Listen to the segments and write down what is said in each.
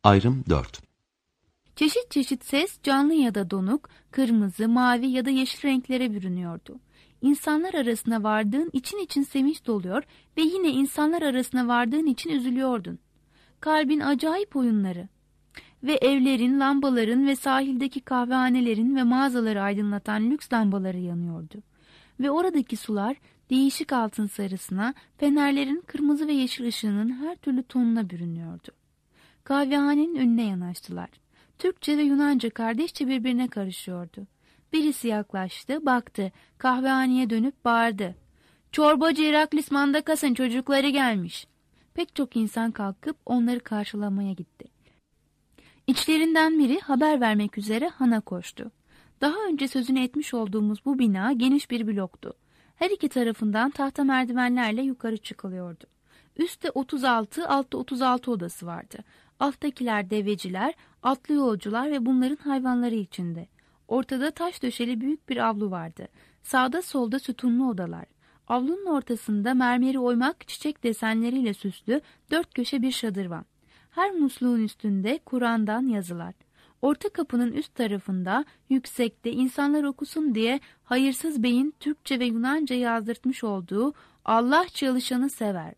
Ayrım 4. Çeşit çeşit ses canlı ya da donuk, kırmızı, mavi ya da yeşil renklere bürünüyordu. İnsanlar arasına vardığın için için sevinç doluyor ve yine insanlar arasına vardığın için üzülüyordun. Kalbin acayip oyunları ve evlerin, lambaların ve sahildeki kahvehanelerin ve mağazaları aydınlatan lüks lambaları yanıyordu. Ve oradaki sular değişik altın sarısına, fenerlerin kırmızı ve yeşil ışığının her türlü tonuna bürünüyordu. Kahvehanenin önüne yanaştılar. Türkçe ve Yunanca kardeşçe birbirine karışıyordu. Birisi yaklaştı, baktı, kahvehaneye dönüp bağırdı. "Çorbacı Iraklis Mandakas'ın çocukları gelmiş." Pek çok insan kalkıp onları karşılamaya gitti. İçlerinden biri haber vermek üzere hana koştu. Daha önce sözünü etmiş olduğumuz bu bina geniş bir bloktu. Her iki tarafından tahta merdivenlerle yukarı çıkılıyordu. Üstte 36, altta 36 odası vardı. Alttakiler deveciler, atlı yolcular ve bunların hayvanları içinde. Ortada taş döşeli büyük bir avlu vardı. Sağda solda sütunlu odalar. Avlunun ortasında mermeri oymak çiçek desenleriyle süslü 4 köşe bir şadırvan. Her musluğun üstünde Kur'an'dan yazılar. Orta kapının üst tarafında yüksekte insanlar okusun diye hayırsız beyin Türkçe ve Yunanca yazdırtmış olduğu "Allah çalışanı sever."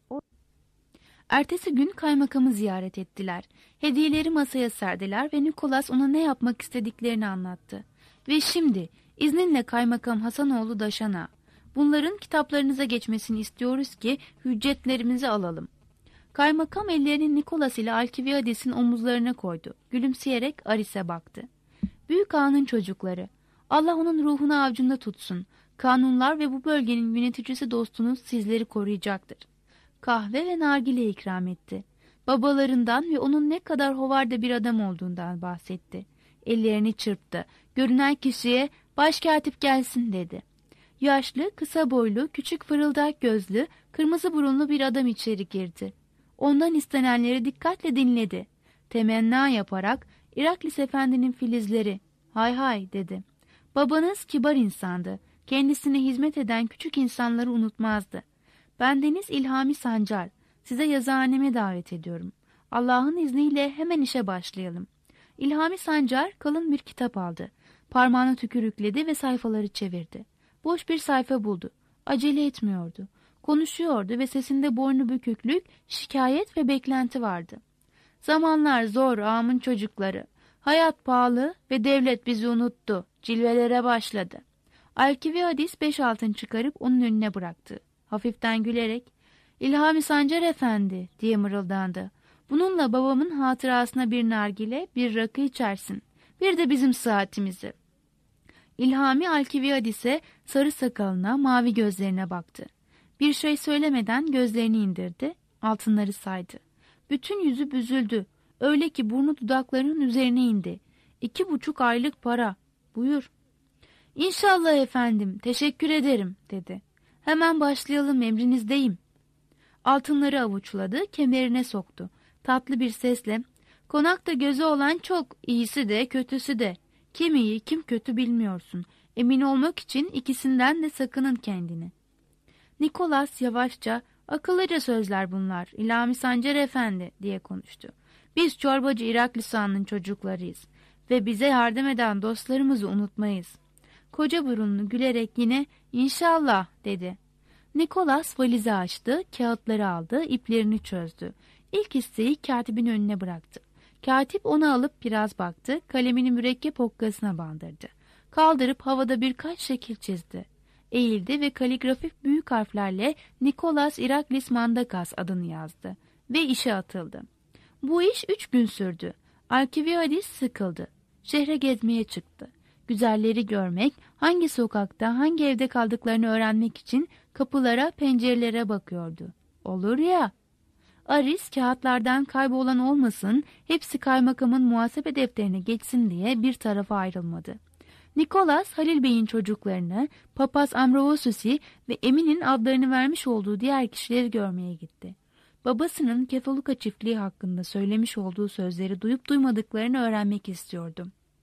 Ertesi gün kaymakamı ziyaret ettiler. Hediyeleri masaya serdiler ve Nikolas ona ne yapmak istediklerini anlattı. "Ve şimdi izninle Kaymakam Hasanoğlu Daşan'a, bunların kitaplarınıza geçmesini istiyoruz ki hüccetlerimizi alalım." Kaymakam ellerini Nikolas ile Alkiviadis'in omuzlarına koydu. Gülümseyerek Aris'e baktı. "Büyük ağanın çocukları, Allah onun ruhunu avcunda tutsun. Kanunlar ve bu bölgenin yöneticisi dostunuz sizleri koruyacaktır." Kahve ve nargile ikram etti. Babalarından ve onun ne kadar hovarda bir adam olduğundan bahsetti. Ellerini çırptı. Görünen kişiye "Başkatip gelsin." dedi. Yaşlı, kısa boylu, küçük fırıldak gözlü, kırmızı burunlu bir adam içeri girdi. Ondan istenenleri dikkatle dinledi. Temenna yaparak "Iraklis Efendi'nin filizleri, hay hay" dedi. "Babanız kibar insandı. Kendisine hizmet eden küçük insanları unutmazdı. Bendeniz İlhami Sancar. Size yazıhaneme davet ediyorum. Allah'ın izniyle hemen işe başlayalım." İlhami Sancar kalın bir kitap aldı. Parmağına tükürükledi ve sayfaları çevirdi. Boş bir sayfa buldu. Acele etmiyordu. Konuşuyordu ve sesinde boynu büküklük, şikayet ve beklenti vardı. "Zamanlar zor ağamın çocukları. Hayat pahalı ve devlet bizi unuttu. Cilvelere başladı." Alkiviadis 5 altın çıkarıp onun önüne bıraktı. Hafiften gülerek "İlhami Sancar Efendi" diye mırıldandı. "Bununla babamın hatırasına bir nargile, bir rakı içersin. Bir de bizim saatimizi." İlhami Alkiviadis'e, sarı sakalına, mavi gözlerine baktı. Bir şey söylemeden gözlerini indirdi, altınları saydı. Bütün yüzü büzüldü. Öyle ki burnu dudaklarının üzerine indi. 2,5 aylık para. "Buyur." "İnşallah efendim, teşekkür ederim." dedi. "Hemen başlayalım, emrinizdeyim." Altınları avuçladı, kemerine soktu. Tatlı bir sesle "Konakta gözü olan çok, iyisi de kötüsü de. Kim iyi kim kötü bilmiyorsun. Emin olmak için ikisinden de sakının kendini." Nikolas yavaşça "Akıllıca sözler bunlar, İlhami Sancar Efendi" diye konuştu. "Biz çorbacı Iraklis Ağa'nın çocuklarıyız ve bize yardım eden dostlarımızı unutmayız." Koca burunlu gülerek yine "İnşallah" dedi. Nikolas valizi açtı, kağıtları aldı, iplerini çözdü. İlk isteği katibin önüne bıraktı. Katip onu alıp biraz baktı, kalemini mürekkep okkasına bandırdı. Kaldırıp havada birkaç şekil çizdi. Eğildi ve kaligrafik büyük harflerle Nikolas Iraklis Mandakas adını yazdı ve işe atıldı. Bu iş 3 gün sürdü. Alkiviadis sıkıldı. Şehre gezmeye çıktı. Güzelleri görmek, hangi sokakta, hangi evde kaldıklarını öğrenmek için kapılara, pencerelere bakıyordu. Olur ya. Aris kağıtlardan kaybolan olmasın, hepsi kaymakamın muhasebe defterine geçsin diye bir tarafa ayrılmadı. Nikolas, Halil Bey'in çocuklarını, Papaz Ambravosusi ve Emin'in adlarını vermiş olduğu diğer kişileri görmeye gitti. Babasının Kefoluka çiftliği hakkında söylemiş olduğu sözleri duyup duymadıklarını öğrenmek istiyordu.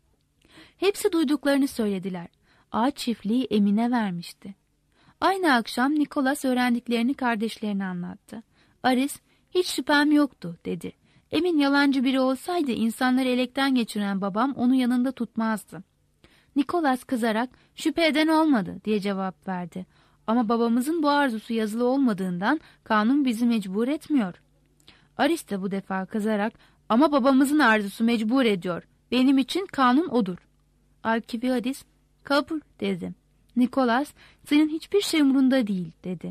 Hepsi duyduklarını söylediler. Ağaç çiftliği Emin'e vermişti. Aynı akşam Nikolas öğrendiklerini kardeşlerine anlattı. Aris, "Hiç şüphem yoktu" dedi. Emin yalancı biri olsaydı insanları elekten geçiren babam onu yanında tutmazdı. Nikolas kızarak şüphe eden olmadı diye cevap verdi. Ama babamızın bu arzusu yazılı olmadığından kanun bizi mecbur etmiyor. Aris de bu defa kızarak ama babamızın arzusu mecbur ediyor. Benim için kanun odur. Alkibiadis kabul dedi. Nikolas senin hiçbir şey umurunda değil dedi.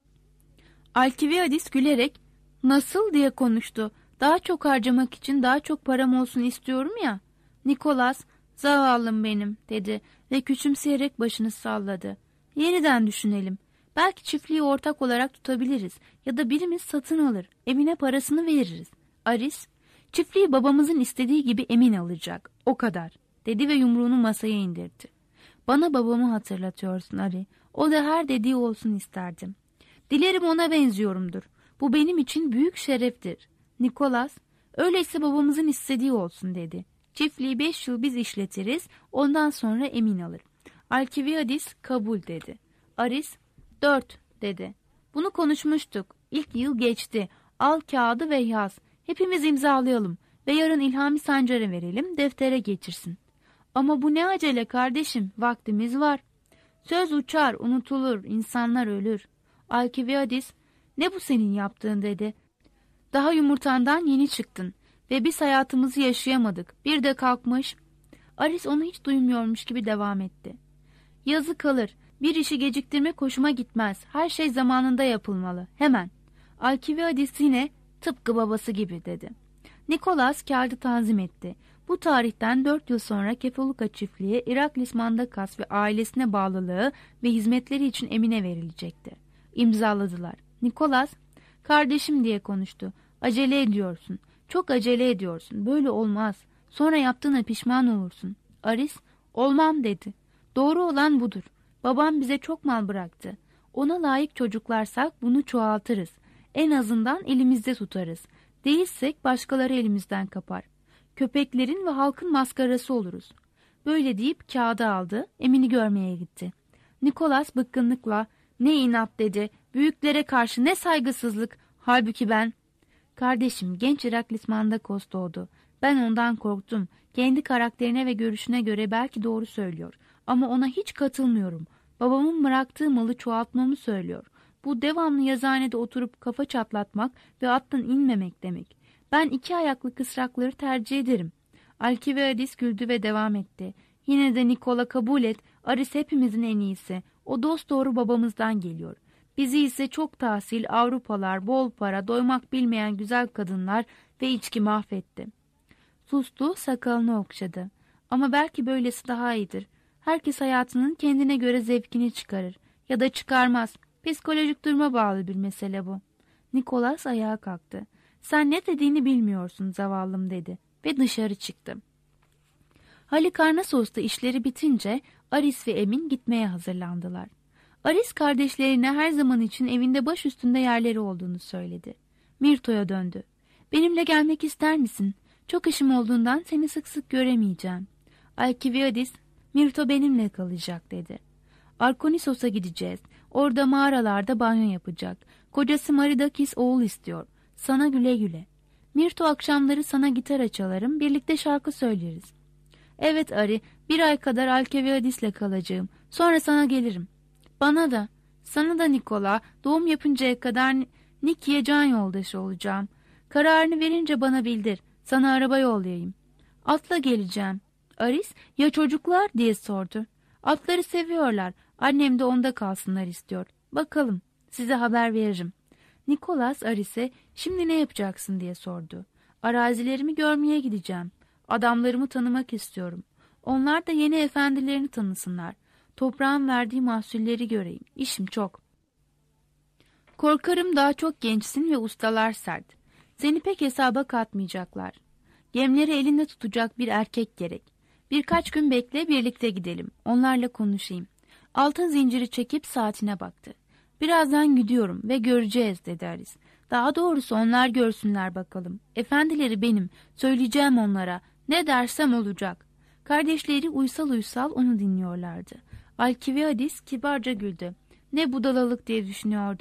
Alkibiadis gülerek nasıl diye konuştu. Daha çok harcamak için daha çok param olsun istiyorum ya. Nikolas zavallım benim dedi ve küçümseyerek başını salladı. Yeniden düşünelim. Belki çiftliği ortak olarak tutabiliriz ya da birimiz satın alır. Emine parasını veririz. Aris, çiftliği babamızın istediği gibi Emin alacak. O kadar dedi ve yumruğunu masaya indirdi. Bana babamı hatırlatıyorsun Ari. O da her dediği olsun isterdim. Dilerim ona benziyorumdur. Bu benim için büyük şereftir. Nikolas, öyleyse babamızın istediği olsun dedi. Çiftliği 5 yıl biz işletiriz, ondan sonra Emin alır. Alkiviadis kabul dedi. Aris, 4 dedi. Bunu konuşmuştuk. İlk yıl geçti. Al kağıdı ve yaz. Hepimiz imzalayalım ve yarın İlhami Sancar'a verelim, deftere geçirsin. Ama bu ne acele kardeşim, vaktimiz var. Söz uçar, unutulur, insanlar ölür. Alkiviadis, ne bu senin yaptığın dedi. Daha yumurtandan yeni çıktın ve biz hayatımızı yaşayamadık. Bir de kalkmış. Aris onu hiç duymuyormuş gibi devam etti. Yazı kalır. Bir işi geciktirmek hoşuma gitmez. Her şey zamanında yapılmalı. Hemen. Alkiviadis yine tıpkı babası gibi dedi. Nikolas kağıdı tanzim etti. Bu tarihten 4 yıl sonra Kefoluka çiftliği Iraklis Mandakas ve ailesine bağlılığı ve hizmetleri için Emine verilecekti. İmzaladılar. Nikolas, kardeşim diye konuştu. Acele ediyorsun. Çok acele ediyorsun. Böyle olmaz. Sonra yaptığına pişman olursun. Aris, olmam dedi. Doğru olan budur. Babam bize çok mal bıraktı. Ona layık çocuklarsak bunu çoğaltırız. En azından elimizde tutarız. Değilsek başkaları elimizden kapar. Köpeklerin ve halkın maskarası oluruz. Böyle deyip kağıdı aldı, Emin'i görmeye gitti. Nikolas bıkkınlıkla, ne inat dedi, büyüklere karşı ne saygısızlık, halbuki ben... Kardeşim, genç Iraklis Mandakos doğdu. Ben ondan korktum. Kendi karakterine ve görüşüne göre belki doğru söylüyor. Ama ona hiç katılmıyorum. Babamın bıraktığı malı çoğaltmamı söylüyor. Bu devamlı yazıhanede oturup kafa çatlatmak ve attan inmemek demek. Ben 2 ayaklı kısrakları tercih ederim. Alkiviadis güldü ve devam etti. Yine de Nikola kabul et, Aris hepimizin en iyisi. O dosdoğru babamızdan geliyor. Bizi ise çok tahsil, Avrupalar, bol para, doymak bilmeyen güzel kadınlar ve içki mahvetti. Sustu, sakalını okşadı. Ama belki böylesi daha iyidir. Herkes hayatının kendine göre zevkini çıkarır. Ya da çıkarmaz. Psikolojik duruma bağlı bir mesele bu. Nikolas ayağa kalktı. Sen ne dediğini bilmiyorsun zavallım dedi ve dışarı çıktı. Halikarnassos'ta işleri bitince Aris ve Emin gitmeye hazırlandılar. Aris kardeşlerine her zaman için evinde baş üstünde yerleri olduğunu söyledi. Mirto'ya döndü. Benimle gelmek ister misin? Çok işim olduğundan seni sık sık göremeyeceğim. Alkiviadis, Mirto benimle kalacak dedi. Arkonissos'a gideceğiz. Orada mağaralarda banyo yapacak. Kocası Maridakis oğul istiyor. Sana güle güle. Mirto akşamları sana gitar çalarım, birlikte şarkı söyleriz. Evet Ari, 1 ay kadar Alkiviadis'le kalacağım. Sonra sana gelirim. Bana da, sana da Nikola, doğum yapıncaya kadar Niki'ye can yoldaşı olacağım. Kararını verince bana bildir, sana araba yollayayım. Atla geleceğim. Aris, ya çocuklar diye sordu. Atları seviyorlar, annem de onda kalsınlar istiyor. Bakalım, size haber veririm. Nikolas Aris'e şimdi ne yapacaksın diye sordu. Arazilerimi görmeye gideceğim. Adamlarımı tanımak istiyorum. Onlar da yeni efendilerini tanısınlar. Toprağın verdiği mahsulleri göreyim. İşim çok. Korkarım daha çok gençsin ve ustalar sert. Seni pek hesaba katmayacaklar. Gemleri elinde tutacak bir erkek gerek. Birkaç gün bekle, birlikte gidelim. Onlarla konuşayım. Altın zinciri çekip saatine baktı. Birazdan gidiyorum ve göreceğiz dedi Aris. Daha doğrusu onlar görsünler bakalım. Efendileri benim. Söyleyeceğim onlara. Ne dersem olacak. Kardeşleri uysal uysal onu dinliyorlardı. Alkiviadis kibarca güldü. Ne budalalık diye düşünüyordu.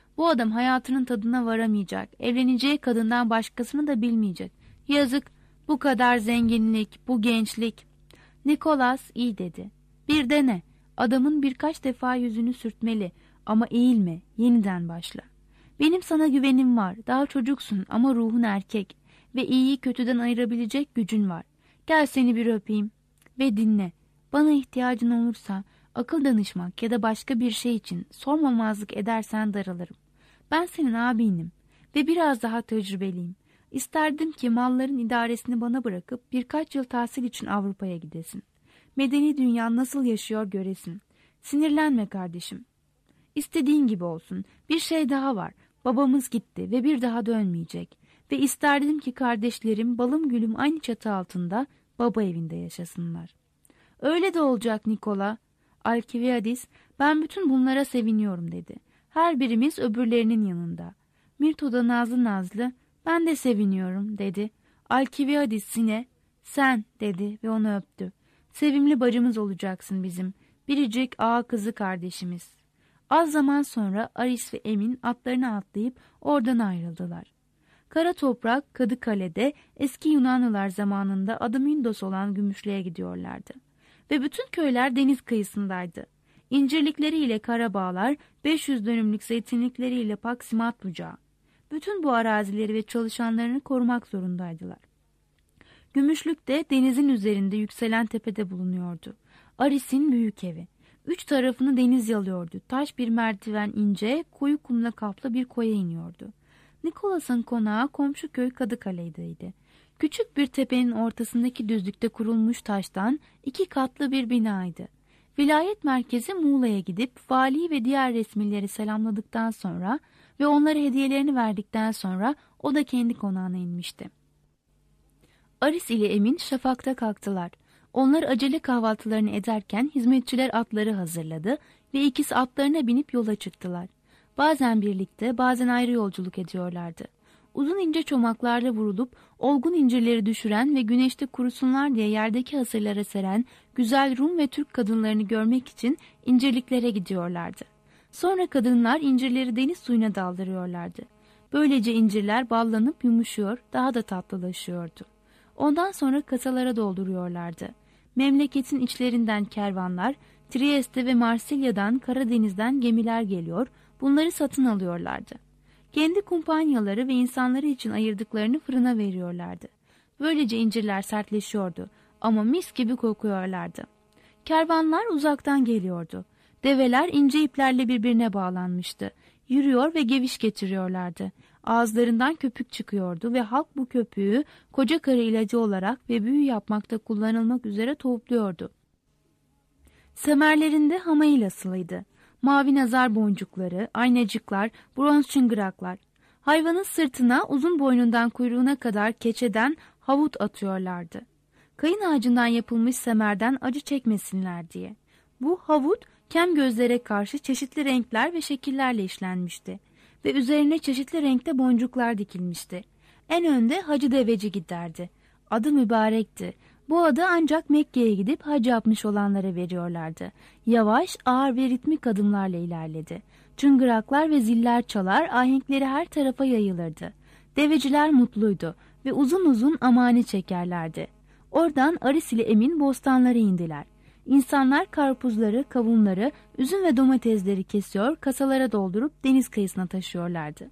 Bu adam hayatının tadına varamayacak, evleneceği kadından başkasını da bilmeyecek. Yazık, bu kadar zenginlik, bu gençlik. Nikolas iyi dedi. Bir dene, adamın birkaç defa yüzünü sürtmeli ama eğilme, yeniden başla. Benim sana güvenim var, daha çocuksun ama ruhun erkek ve iyiyi kötüden ayırabilecek gücün var. Gel seni bir öpeyim ve dinle. Bana ihtiyacın olursa akıl danışmak ya da başka bir şey için sormamazlık edersen daralırım. Ben senin abinim ve biraz daha tecrübeliyim. İsterdim ki malların idaresini bana bırakıp birkaç yıl tahsil için Avrupa'ya gidesin. Medeni dünya nasıl yaşıyor göresin. Sinirlenme kardeşim. İstediğin gibi olsun. Bir şey daha var. Babamız gitti ve bir daha dönmeyecek. Ve isterdim ki kardeşlerim balım gülüm aynı çatı altında baba evinde yaşasınlar. Öyle de olacak Nikola. Alkiviadis, ben bütün bunlara seviniyorum dedi. Her birimiz öbürlerinin yanında. Mirto da nazlı nazlı, ben de seviniyorum dedi. Alkiviadis yine, sen dedi ve onu öptü. Sevimli bacımız olacaksın bizim, biricik ağa kızı kardeşimiz. Az zaman sonra Aris ve Emin atlarına atlayıp oradan ayrıldılar. Kara toprak Kadıkale'de eski Yunanlılar zamanında adı Mindos olan Gümüşlü'ye gidiyorlardı. Ve bütün köyler deniz kıyısındaydı. İncirlikleriyle Karabağlar, 500 dönümlük zeytinlikleriyle Paksimat bucağı. Bütün bu arazileri ve çalışanlarını korumak zorundaydılar. Gümüşlük de denizin üzerinde yükselen tepede bulunuyordu. Aris'in büyük evi. 3 tarafını deniz yalıyordu. Taş bir merdiven ince, koyu kumla kaplı bir koya iniyordu. Nikolas'ın konağı komşu köy Kadıkale'deydi. Küçük bir tepenin ortasındaki düzlükte kurulmuş taştan 2 katlı bir binaydı. Vilayet merkezi Muğla'ya gidip valiyi ve diğer resmileri selamladıktan sonra ve onlara hediyelerini verdikten sonra o da kendi konağına inmişti. Aris ile Emin şafakta kalktılar. Onlar acele kahvaltılarını ederken hizmetçiler atları hazırladı ve ikisi atlarına binip yola çıktılar. Bazen birlikte, bazen ayrı yolculuk ediyorlardı. Uzun ince çomaklarla vurulup olgun incirleri düşüren ve güneşte kurusunlar diye yerdeki hasırlara seren güzel Rum ve Türk kadınlarını görmek için incirliklere gidiyorlardı. Sonra kadınlar incirleri deniz suyuna daldırıyorlardı. Böylece incirler ballanıp yumuşuyor, daha da tatlılaşıyordu. Ondan sonra kasalara dolduruyorlardı. Memleketin içlerinden kervanlar, Trieste ve Marsilya'dan, Karadeniz'den gemiler geliyor, bunları satın alıyorlardı. Kendi kumpanyaları ve insanları için ayırdıklarını fırına veriyorlardı. Böylece incirler sertleşiyordu ama mis gibi kokuyorlardı. Kervanlar uzaktan geliyordu. Develer ince iplerle birbirine bağlanmıştı. Yürüyor ve geviş getiriyorlardı. Ağızlarından köpük çıkıyordu ve halk bu köpüğü koca karı ilacı olarak ve büyü yapmakta kullanılmak üzere topluyordu. Semerlerinde hamayil asılıydı. Mavi nazar boncukları, aynacıklar, bronz çıngıraklar. Hayvanın sırtına uzun boynundan kuyruğuna kadar keçeden havut atıyorlardı. Kayın ağacından yapılmış semerden acı çekmesinler diye. Bu havut kem gözlere karşı çeşitli renkler ve şekillerle işlenmişti ve üzerine çeşitli renkte boncuklar dikilmişti. En önde Hacı Deveci giderdi. Adı mübarekti. Bu adı ancak Mekke'ye gidip hac yapmış olanlara veriyorlardı. Yavaş, ağır ve ritmik adımlarla ilerledi. Çıngıraklar ve ziller çalar, ahenkleri her tarafa yayılırdı. Deveciler mutluydu ve uzun uzun amani çekerlerdi. Oradan Aris ile Emin bostanlara indiler. İnsanlar karpuzları, kavunları, üzüm ve domatesleri kesiyor, kasalara doldurup deniz kıyısına taşıyorlardı.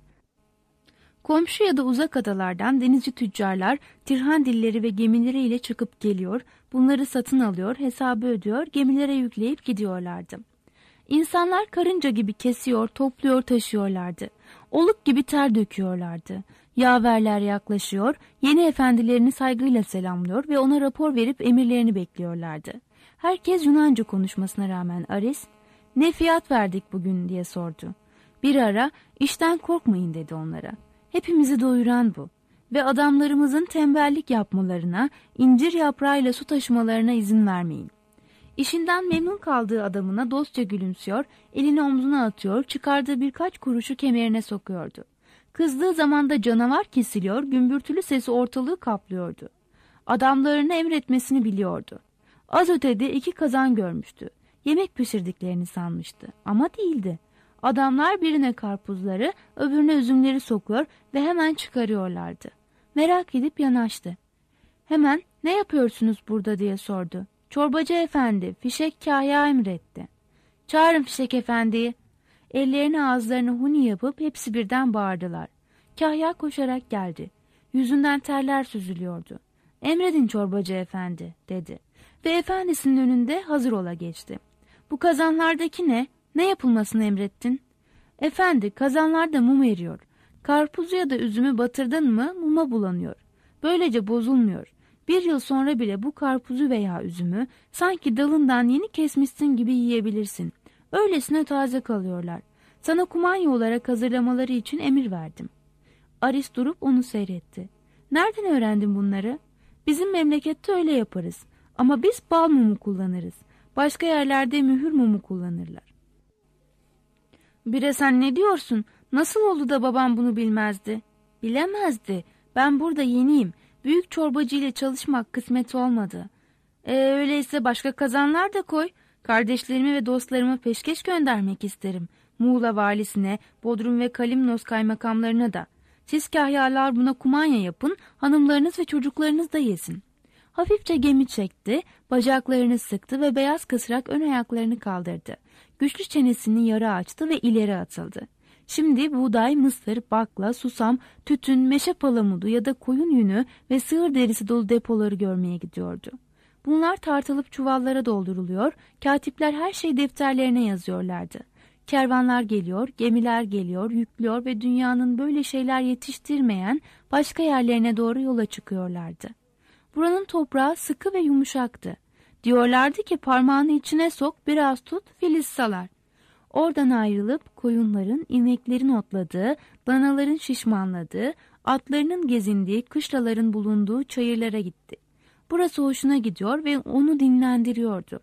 Komşu ya da uzak adalardan denizci tüccarlar tirhan dilleri ve gemileriyle çıkıp geliyor, bunları satın alıyor, hesabı ödüyor, gemilere yükleyip gidiyorlardı. İnsanlar karınca gibi kesiyor, topluyor, taşıyorlardı. Oluk gibi ter döküyorlardı. Yaverler yaklaşıyor, yeni efendilerini saygıyla selamlıyor ve ona rapor verip emirlerini bekliyorlardı. Herkes Yunanca konuşmasına rağmen Aris, "Ne fiyat verdik bugün?" diye sordu. Bir ara, "İşten korkmayın." dedi onlara. "Hepimizi doyuran bu ve adamlarımızın tembellik yapmalarına, incir yaprağıyla su taşımalarına izin vermeyin." İşinden memnun kaldığı adamına dostça gülümsüyor, elini omzuna atıyor, çıkardığı birkaç kuruşu kemerine sokuyordu. Kızdığı zaman da canavar kesiliyor, gümbürtülü sesi ortalığı kaplıyordu. Adamlarına emretmesini biliyordu. Az ötede 2 kazan görmüştü. Yemek pişirdiklerini sanmıştı ama değildi. Adamlar birine karpuzları, öbürüne üzümleri sokuyor ve hemen çıkarıyorlardı. Merak edip yanaştı. Hemen "Ne yapıyorsunuz burada?" diye sordu. "Çorbacı efendi, Fişek Kahya emretti." "Çağırın Fişek efendiyi." Ellerini ağızlarını huni yapıp hepsi birden bağırdılar. Kahya koşarak geldi. Yüzünden terler süzülüyordu. "Emredin çorbacı efendi," dedi ve efendisinin önünde hazır ola geçti. "Bu kazanlardaki ne? Ne yapılmasını emrettin?" "Efendi, kazanlarda mum eriyor. Karpuzu ya da üzümü batırdın mı muma bulanıyor. Böylece bozulmuyor. 1 yıl sonra bile bu karpuzu veya üzümü sanki dalından yeni kesmişsin gibi yiyebilirsin. Öylesine taze kalıyorlar. Sana kumanya olarak hazırlamaları için emir verdim." Aris durup onu seyretti. "Nereden öğrendin bunları?" "Bizim memlekette öyle yaparız. Ama biz bal mumu kullanırız. Başka yerlerde mühür mumu kullanırlar." "Bire sen ne diyorsun? Nasıl oldu da babam bunu bilmezdi?" "Bilemezdi. Ben burada yeniyim. Büyük çorbacı ile çalışmak kısmet olmadı." Öyleyse başka kazanlar da koy. Kardeşlerimi ve dostlarımı peşkeş göndermek isterim. Muğla valisine, Bodrum ve Kalimnos kaymakamlarına da. Siz kahyalar buna kumanya yapın, hanımlarınız ve çocuklarınız da yesin." Hafifçe gemi çekti, bacaklarını sıktı ve beyaz kısrak ön ayaklarını kaldırdı. Güçlü çenesini yarı açtı ve ileri atıldı. Şimdi buğday, mısır, bakla, susam, tütün, meşe palamudu ya da koyun yünü ve sığır derisi dolu depoları görmeye gidiyordu. Bunlar tartılıp çuvallara dolduruluyor, katipler her şeyi defterlerine yazıyorlardı. Kervanlar geliyor, gemiler geliyor, yüklüyor ve dünyanın böyle şeyler yetiştirmeyen başka yerlerine doğru yola çıkıyorlardı. Buranın toprağı sıkı ve yumuşaktı. Diyorlardı ki parmağını içine sok, biraz tut, filiz salar. Oradan ayrılıp koyunların, ineklerin otladığı, danaların şişmanladığı, atlarının gezindiği, kışlaların bulunduğu çayırlara gitti. Burası hoşuna gidiyor ve onu dinlendiriyordu.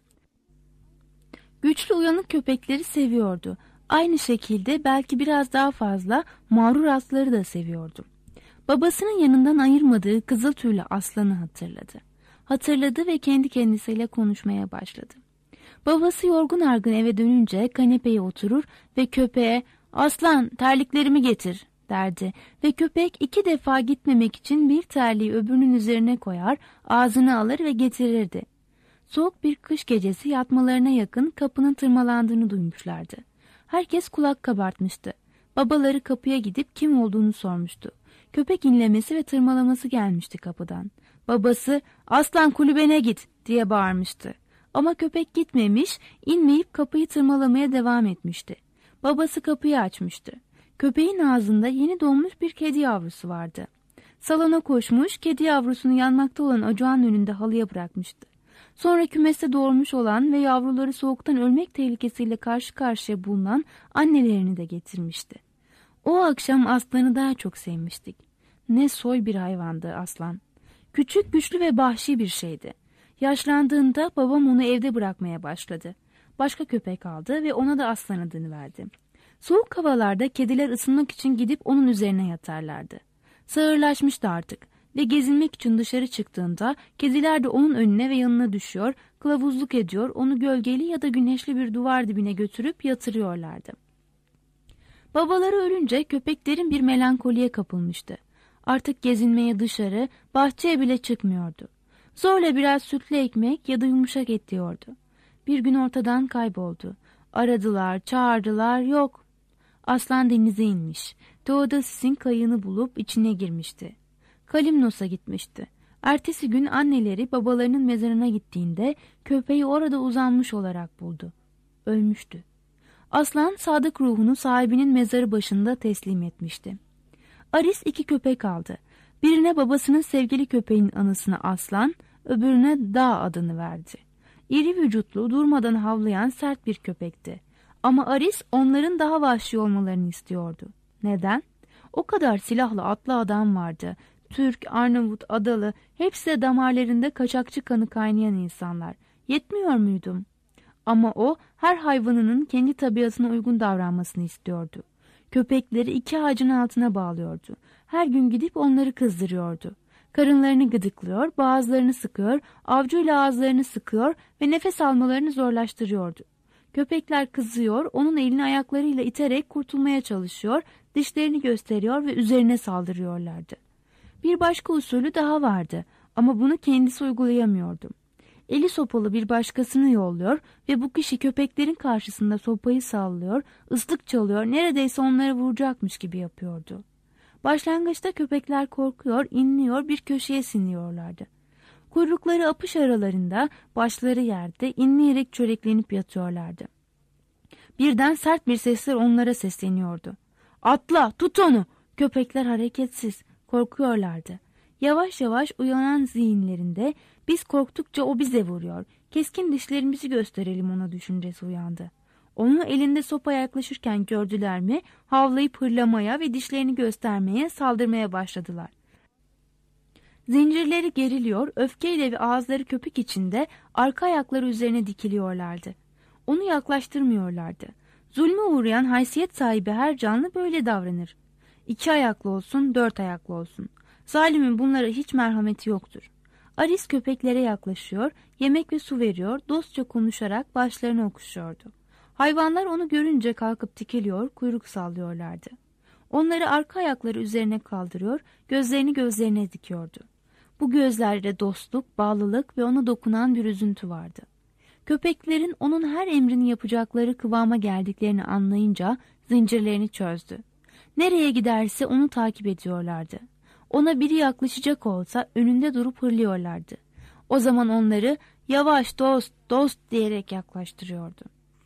Güçlü uyanık köpekleri seviyordu. Aynı şekilde belki biraz daha fazla mağrur atları da seviyordu. Babasının yanından ayırmadığı kızıl tüylü aslanı hatırladı. Hatırladı ve kendi kendisiyle konuşmaya başladı. Babası yorgun argın eve dönünce kanepeye oturur ve köpeğe "Aslan, terliklerimi getir," derdi ve köpek 2 defa gitmemek için bir terliği öbürünün üzerine koyar, ağzını alır ve getirirdi. Soğuk bir kış gecesi yatmalarına yakın kapının tırmalandığını duymuşlardı. Herkes kulak kabartmıştı. Babaları kapıya gidip kim olduğunu sormuştu. Köpek inlemesi ve tırmalaması gelmişti kapıdan. Babası "Aslan, kulübene git," diye bağırmıştı. Ama köpek gitmemiş, inmeyip kapıyı tırmalamaya devam etmişti. Babası kapıyı açmıştı. Köpeğin ağzında yeni doğmuş bir kedi yavrusu vardı. Salona koşmuş, kedi yavrusunu yanmakta olan ocağın önünde halıya bırakmıştı. Sonra kümeste doğurmuş olan ve yavruları soğuktan ölmek tehlikesiyle karşı karşıya bulunan annelerini de getirmişti. O akşam aslanı daha çok sevmiştik. Ne soy bir hayvandı aslan. Küçük, güçlü ve vahşi bir şeydi. Yaşlandığında babam onu evde bırakmaya başladı. Başka köpek aldı ve ona da aslan adını verdi. Soğuk havalarda kediler ısınmak için gidip onun üzerine yatarlardı. Sağırlaşmıştı artık ve gezinmek için dışarı çıktığında kediler de onun önüne ve yanına düşüyor, kılavuzluk ediyor, onu gölgeli ya da güneşli bir duvar dibine götürüp yatırıyorlardı. Babaları ölünce köpek derin bir melankoliye kapılmıştı. Artık gezinmeye dışarı, bahçeye bile çıkmıyordu. Zorla biraz sütlü ekmek ya da yumuşak et diyordu. Bir gün ortadan kayboldu. Aradılar, çağırdılar, yok. Aslan denize inmiş. Teodosis'in kayığını bulup içine girmişti. Kalimnos'a gitmişti. Ertesi gün anneleri babalarının mezarına gittiğinde köpeği orada uzanmış olarak buldu. Ölmüştü. Aslan sadık ruhunu sahibinin mezarı başında teslim etmişti. Aris 2 köpek aldı. Birine babasının sevgili köpeğinin anısına Aslan, öbürüne Dağ adını verdi. İri vücutlu, durmadan havlayan sert bir köpekti. Ama Aris onların daha vahşi olmalarını istiyordu. Neden? O kadar silahlı atlı adam vardı. Türk, Arnavut, Adalı, hepsi de damarlarında kaçakçı kanı kaynayan insanlar. Yetmiyor muydum? Ama o her hayvanının kendi tabiatına uygun davranmasını istiyordu. Köpekleri 2 ağacın altına bağlıyordu. Her gün gidip onları kızdırıyordu. Karınlarını gıdıklıyor, boğazlarını sıkıyor, avcuyla ağızlarını sıkıyor ve nefes almalarını zorlaştırıyordu. Köpekler kızıyor, onun elini ayaklarıyla iterek kurtulmaya çalışıyor, dişlerini gösteriyor ve üzerine saldırıyorlardı. Bir başka usulü daha vardı ama bunu kendisi uygulayamıyordu. Eli sopalı bir başkasını yolluyor ve bu kişi köpeklerin karşısında sopayı sallıyor, ıslık çalıyor, neredeyse onları vuracakmış gibi yapıyordu. Başlangıçta köpekler korkuyor, inliyor, bir köşeye siniyorlardı. Kuyrukları apış aralarında, başları yerde, inleyerek çöreklenip yatıyorlardı. Birden sert bir sesle onlara sesleniyordu. "Atla, tut onu!" Köpekler hareketsiz, korkuyorlardı. Yavaş yavaş uyanan zihinlerinde biz korktukça o bize vuruyor, keskin dişlerimizi gösterelim ona düşüncesi uyandı. Onu elinde sopa yaklaşırken gördüler mi havlayıp hırlamaya ve dişlerini göstermeye, saldırmaya başladılar. Zincirleri geriliyor, öfkeyle ve ağızları köpük içinde arka ayakları üzerine dikiliyorlardı. Onu yaklaştırmıyorlardı. Zulme uğrayan haysiyet sahibi her canlı böyle davranır. 2 ayaklı olsun, 4 ayaklı olsun. Zalimin bunlara hiç merhameti yoktur. Aris köpeklere yaklaşıyor, yemek ve su veriyor, dostça konuşarak başlarını okşuyordu. Hayvanlar onu görünce kalkıp dikiliyor, kuyruk sallıyorlardı. Onları arka ayakları üzerine kaldırıyor, gözlerini gözlerine dikiyordu. Bu gözlerde dostluk, bağlılık ve ona dokunan bir üzüntü vardı. Köpeklerin onun her emrini yapacakları kıvama geldiklerini anlayınca zincirlerini çözdü. Nereye giderse onu takip ediyorlardı. Ona biri yaklaşacak olsa önünde durup hırlıyorlardı. O zaman onları "Yavaş dost, dost" diyerek yaklaştırıyordu.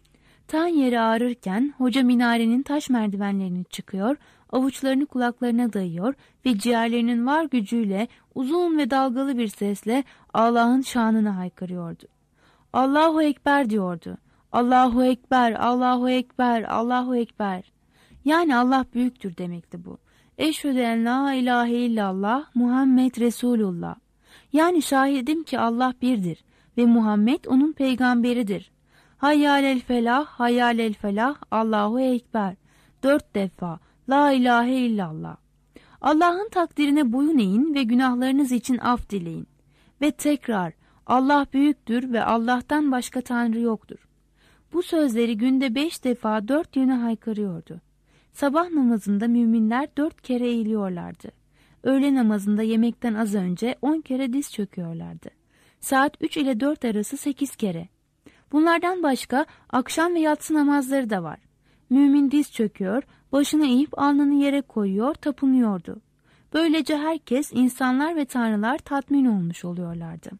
Tan yeri ağrırken hoca minarenin taş merdivenlerini çıkıyor, avuçlarını kulaklarına dayıyor ve ciğerlerinin var gücüyle uzun ve dalgalı bir sesle Allah'ın şanını haykırıyordu. "Allahu Ekber" diyordu. "Allahu Ekber, Allahu Ekber, Allahu Ekber." Yani Allah büyüktür demekti bu. "Eşhedü en la ilahe illallah Muhammed Resulullah." Yani şahidim ki Allah birdir ve Muhammed onun peygamberidir. "Hayyalel felah, hayyalel felah, Allahu Ekber." 4 defa la ilahe illallah. Allah'ın takdirine boyun eğin ve günahlarınız için af dileyin. Ve tekrar Allah büyüktür ve Allah'tan başka Tanrı yoktur. Bu sözleri günde 5 defa 4 yöne haykırıyordu. Sabah namazında müminler 4 kere eğiliyorlardı. Öğle namazında yemekten az önce 10 kere diz çöküyorlardı. Saat 3 ile 4 arası 8 kere. Bunlardan başka akşam ve yatsı namazları da var. Mümin diz çöküyor, başını eğip alnını yere koyuyor, tapınıyordu. Böylece herkes, insanlar ve tanrılar tatmin olmuş oluyorlardı.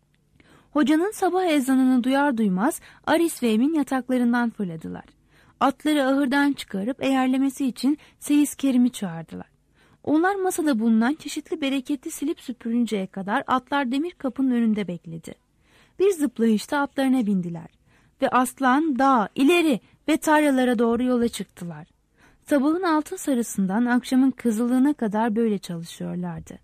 Hocanın sabah ezanını duyar duymaz Aris ve Emin yataklarından fırladılar. Atları ahırdan çıkarıp eğerlemesi için Seyiz Kerim'i çağırdılar. Onlar masada bulunan çeşitli bereketli silip süpürünceye kadar atlar demir kapının önünde bekledi. Bir zıplayışta atlarına bindiler ve aslan, dağ, ileri ve tarlalara doğru yola çıktılar. Sabahın altın sarısından akşamın kızılığına kadar böyle çalışıyorlardı.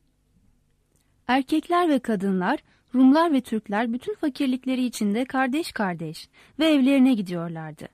Erkekler ve kadınlar, Rumlar ve Türkler bütün fakirlikleri içinde kardeş kardeş ve evlerine gidiyorlardı.